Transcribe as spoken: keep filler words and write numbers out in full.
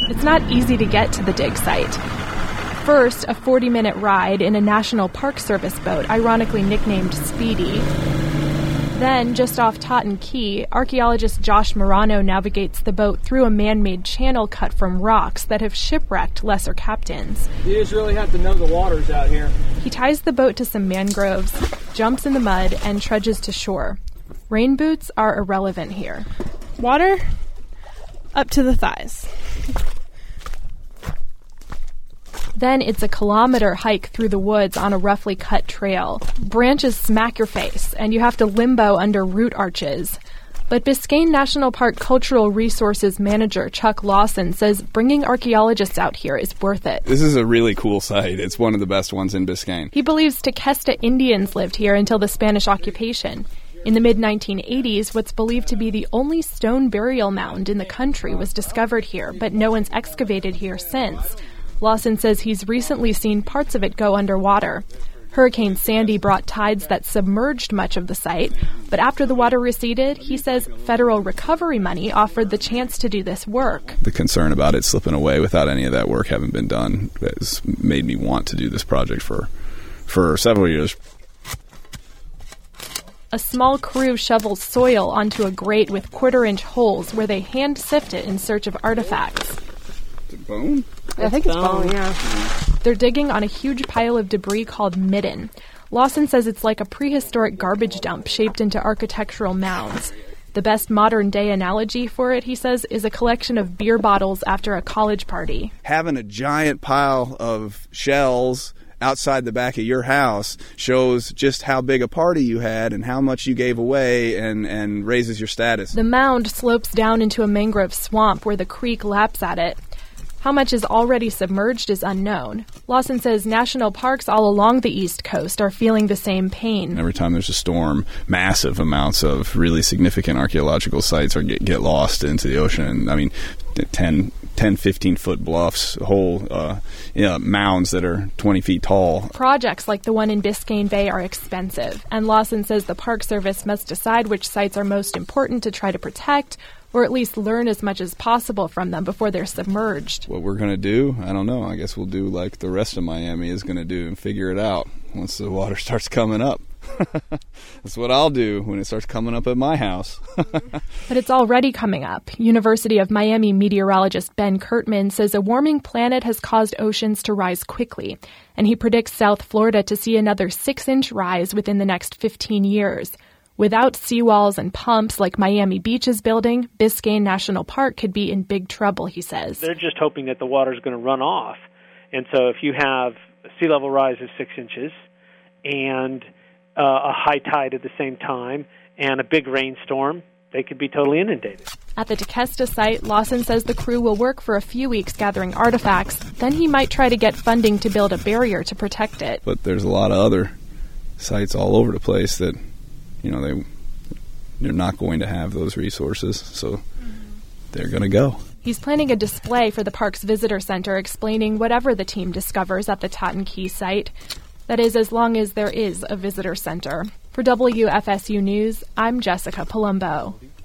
It's not easy to get to the dig site. First, a forty-minute ride in a National Park Service boat, ironically nicknamed Speedy. Then, just off Totten Key, archaeologist Josh Morano navigates the boat through a man-made channel cut from rocks that have shipwrecked lesser captains. You just really have to know the waters out here. He ties the boat to some mangroves, jumps in the mud, and trudges to shore. Rain boots are irrelevant here. Water up to the thighs. Then it's a kilometer hike through the woods on a roughly cut trail. Branches smack your face, and you have to limbo under root arches. But Biscayne National Park Cultural Resources Manager Chuck Lawson says bringing archaeologists out here is worth it. This is a really cool site. It's one of the best ones in Biscayne. He believes Tequesta Indians lived here until the Spanish occupation. In the mid nineteen eighties, what's believed to be the only stone burial mound in the country was discovered here, but no one's excavated here since. Lawson says he's recently seen parts of it go underwater. Hurricane Sandy brought tides that submerged much of the site, but after the water receded, he says federal recovery money offered the chance to do this work. The concern about it slipping away without any of that work having been done has made me want to do this project for, for several years. A small crew shovels soil onto a grate with quarter-inch holes where they hand sift it in search of artifacts. Is it bone? I think it's bone, yeah. They're digging on a huge pile of debris called midden. Lawson says it's like a prehistoric garbage dump shaped into architectural mounds. The best modern-day analogy for it, he says, is a collection of beer bottles after a college party. Having a giant pile of shells outside the back of your house shows just how big a party you had and how much you gave away and, and raises your status. The mound slopes down into a mangrove swamp where the creek laps at it. How much is already submerged is unknown. Lawson says national parks all along the East Coast are feeling the same pain. Every time there's a storm, massive amounts of really significant archaeological sites are get, get lost into the ocean. I mean, ten, fifteen-foot bluffs, whole uh, you know, mounds that are twenty feet tall. Projects like the one in Biscayne Bay are expensive, and Lawson says the Park Service must decide which sites are most important to try to protect, or at least learn as much as possible from them before they're submerged. What we're going to do, I don't know. I guess we'll do like the rest of Miami is going to do and figure it out once the water starts coming up. That's what I'll do when it starts coming up at my house. But it's already coming up. University of Miami meteorologist Ben Kurtman says a warming planet has caused oceans to rise quickly, and he predicts South Florida to see another six-inch rise within the next fifteen years. Without seawalls and pumps like Miami Beach is building, Biscayne National Park could be in big trouble, he says. They're just hoping that the water's going to run off. And so if you have a sea level rise of six inches and uh, a high tide at the same time and a big rainstorm, they could be totally inundated. At the Tequesta site, Lawson says the crew will work for a few weeks gathering artifacts. Then he might try to get funding to build a barrier to protect it. But there's a lot of other sites all over the place that You know, they, they're not going to have those resources, so they're going to go. He's planning a display for the park's visitor center explaining whatever the team discovers at the Totten Key site. That is, as long as there is a visitor center. For W F S U News, I'm Jessica Palumbo.